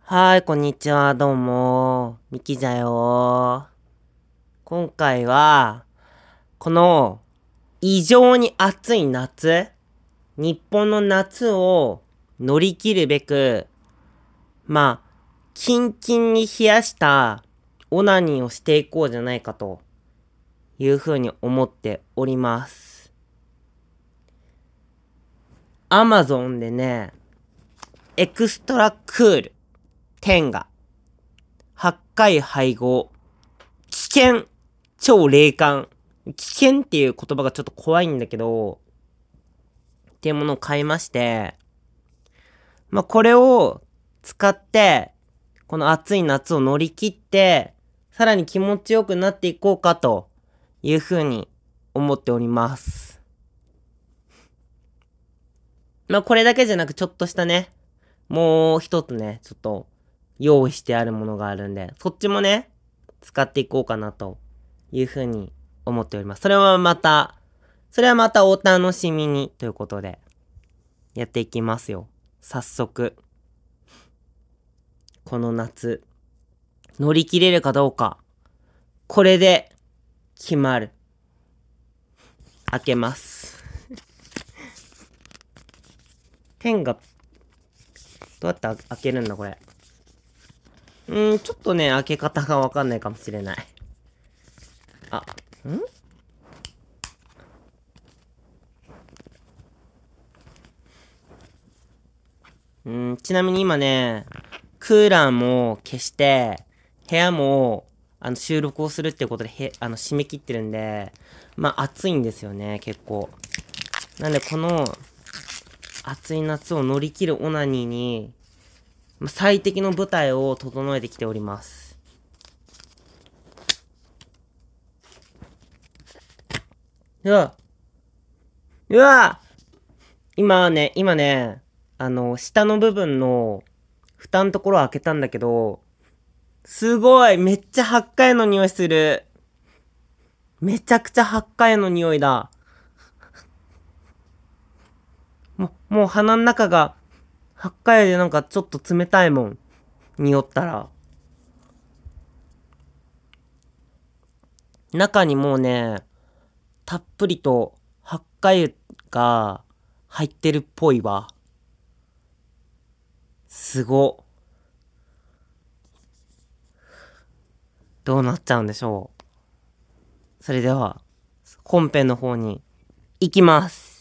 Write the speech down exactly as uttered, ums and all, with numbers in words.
はーい、こんにちは、どうも。ミキだよ。今回は、この、異常に暑い夏、日本の夏を乗り切るべく、まあ、キンキンに冷やしたオナニーをしていこうじゃないかというふうに思っております。アマゾンでね、エクストラクールテンがはっかい配合危険超霊感危険っていう言葉がちょっと怖いんだけどっていうものを買いまして、まあこれを使ってこの暑い夏を乗り切ってさらに気持ちよくなっていこうかというふうに思っております。まあこれだけじゃなくちょっとしたね、もう一つね、ちょっと用意してあるものがあるんで、そっちもね、使っていこうかなというふうに思っております。それはまた、それはまたお楽しみにということで、やっていきますよ。早速。この夏、乗り切れるかどうか、これで決まる。開けます。ペンが、どうやって開けるんだこれ。うーん、ちょっとね、開け方がわかんないかもしれない。あ、んうーん、ちなみに今ね、クーラーも消して、部屋も、あの、収録をするってことで、へ、あの、締め切ってるんで、まあ、暑いんですよね、結構。なんで、この、暑い夏を乗り切るオナニーに、まあ、最適の舞台を整えてきております。うわうわ今ね、今ね、あの、下の部分の、蓋のところを開けたんだけど、すごいめっちゃ八海の匂いする。めちゃくちゃ八海の匂いだ。もう、もう鼻の中が、八海でなんかちょっと冷たいもん。匂ったら。中にもうね、たっぷりと八海が入ってるっぽいわ。すご。どうなっちゃうんでしょう。それでは、本編の方に行きます。